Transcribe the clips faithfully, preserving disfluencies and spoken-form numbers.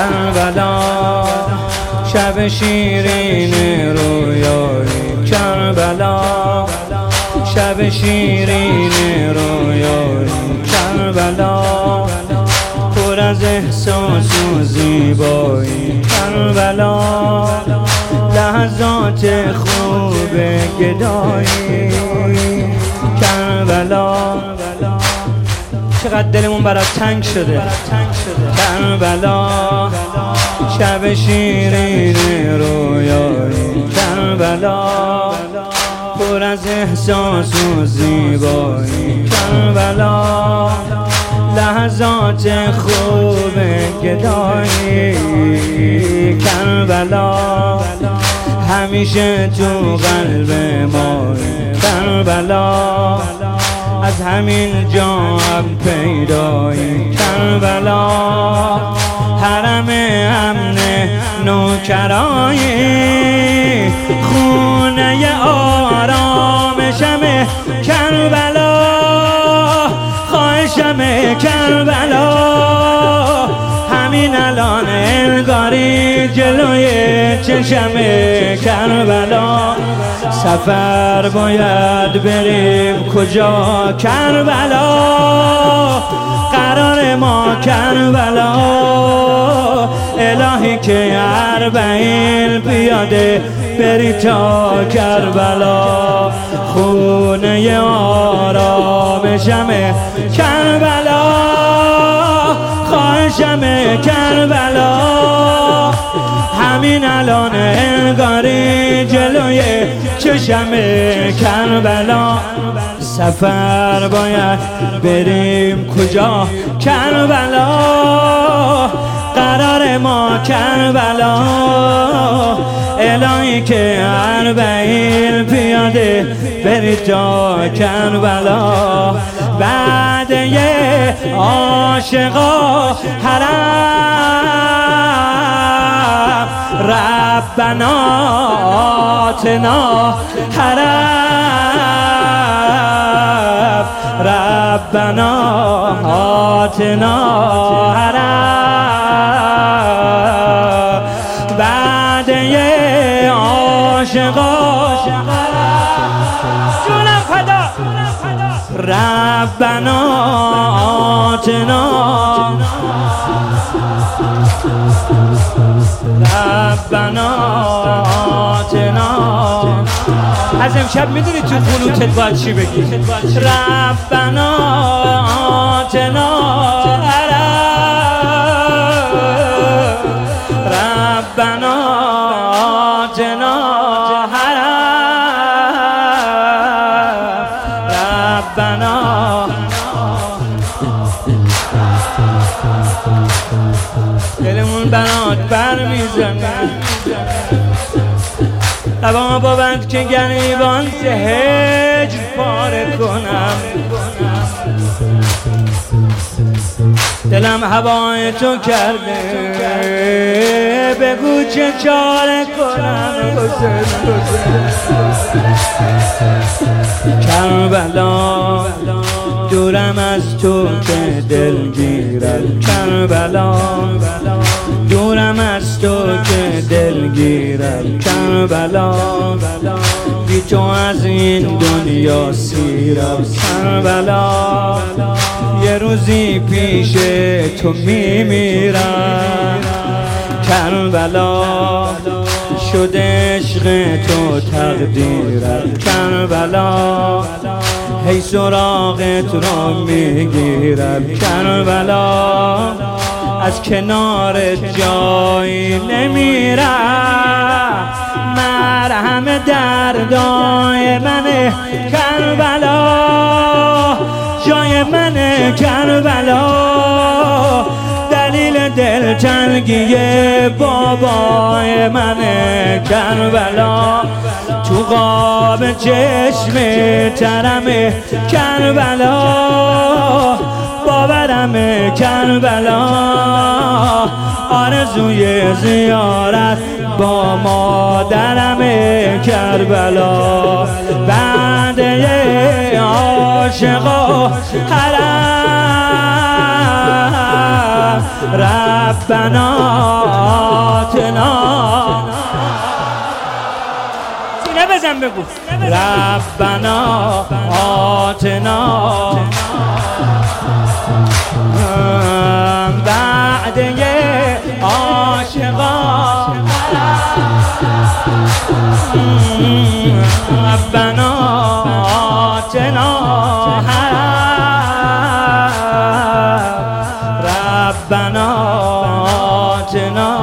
کربلا شب شیرین رویایی کربلا شب شیرین رویایی کربلا پر از احساس و زیبایی کربلا لحظات خوب گدایی کربلا چقدر دلمون برات تنگ شده کربلا شب شیرین رویایی کربلا پر از احساس و زیبایی کربلا لحظات خوب گدایی کربلا همیشه تو قلب ما کربلا از همین جا هم پیدایی کربلا حرم امن نوکرایی خونه آرامشم کربلا خواهشم کربلا همین الان انگاری جلوی چشم کربلا سفر باید بریم کجا کربلا قرار ما کربلا الهی که اربعین پیاده بری تا کربلا خونه آرامشم کربلا خواهشم کربلا همین الان انگاری جلوی چشم کربلا سفر باید بریم کجا کربلا قرار ما کربلا الهی که اربعین پیاده بری تا کربلا بعد یه عاشقا حرم ربنا آتنا حرم ربنا آتنا حرم بعد یه عاشقا جونم فدا ربنا آتنا ربنا آتنا از امشب میدونی تو قنوتت باید چی بگی ربنا آتنا ربنا آتنا ربنا دلمون برات بر میزنه لبا با بند که گریبان ز هجر پاره کنم دلم هوای تو کرده بگو چه چاره کنم کربلا دورم از تو که دلگیرم کربلا دورم از تو که دلگیرم کربلا بی تو از این دنیا سیرم کربلا یه روزی پیش تو میمیرم کربلا شده عشق تو تقدیرم کربلا هی سراغت را میگیرم کربلا از کنار جایی نمیرم مرهم دردای منه کربلا جای منه کربلا دلیل دلتنگی بابای منه کربلا تو قاب چشم ترم کربلا باورم کربلا آرزوی زیارت با مادرم کربلا بنده عاشقا حرم ربنا آتنا سینه بزن بگو ربنا آتنا بعد یه عاشقا ربنا آتنا ربنا آتنا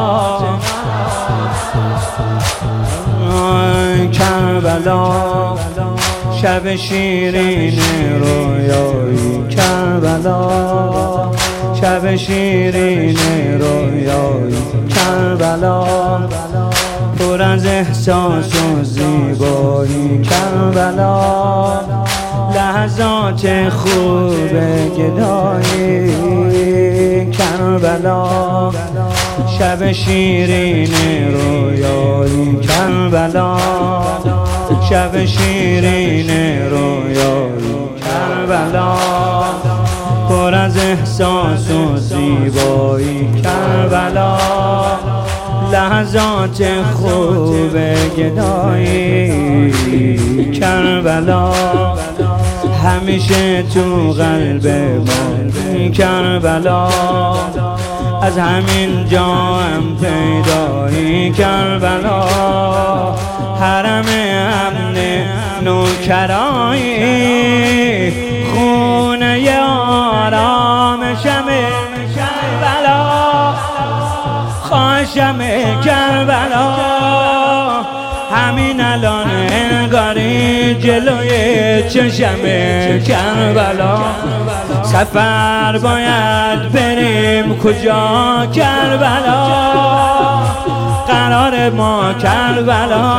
کربلا شب شیرین رویایی کربلا شب شیرین رویایی کربلا پر از احساس و زیبایی کربلا لحظات خوب گدایی کربلا شب شیرین رویایی کربلا شب شیرین رویایی کربلا پر از احساس و زیبایی کربلا لحظات خوب گدایی کربلا همیشه تو قلب من کربلا از همین جا هم پیدایی کربلا حرم امن نوکرایی خونه آرامشم کربلا خواهشم کربلا همین الان انگاری جلوی چشم کربلا سفر باید بریم کجا کربلا قرار ما کربلا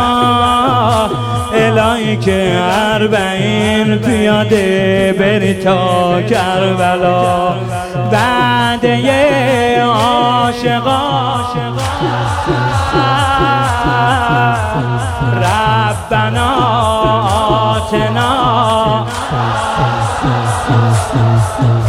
الهی که اربعین پیاده بری تا کربلا بعد یه عاشقا ربنا آتنا